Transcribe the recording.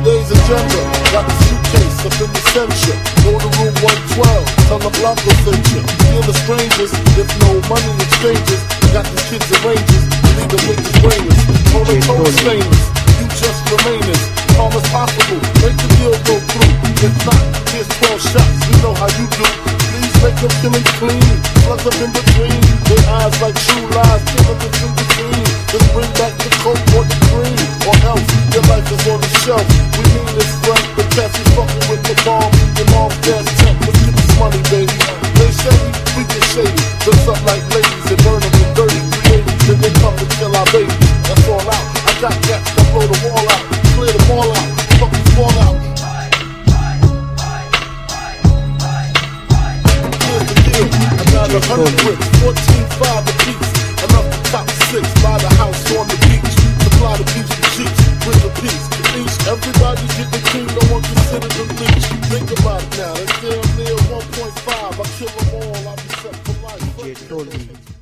today's agenda. Got the suitcase up in the center. Go to room 112, tell them Blanco sent you. Feel the strangers, if no money exchanges. Got these kids and ranges, leave them with the brainless. Total stainless, you just remainers. Calm as possible, make the deal go through. If not, here's 12 shots, we know how you do. Please make them killing clean, plugs up in between. Their eyes like shoe lies, killing them in between. Just bring back the coke or the cream, or else your life is on the shelf. We mean this frank, the cats is fucking with the bomb. Your mom's gas tank, let's get this money, baby. They shady, we get shady. Dress up like ladies and burn them with dirty 380s. And they come to kill our babies, that's all out. I got cats that blow the wall out, clear the ball out, fuck this ball out. Here's the deal, I got 100 bricks, 14.5 a piece. Enough to top 6, buy the house on the beach. Supply the beach with cheeks, bring the peace to each. Everybody getting king, no one consider them leech. Think about it now, that's damn near 1.5. I kill them all, I'll be set for life.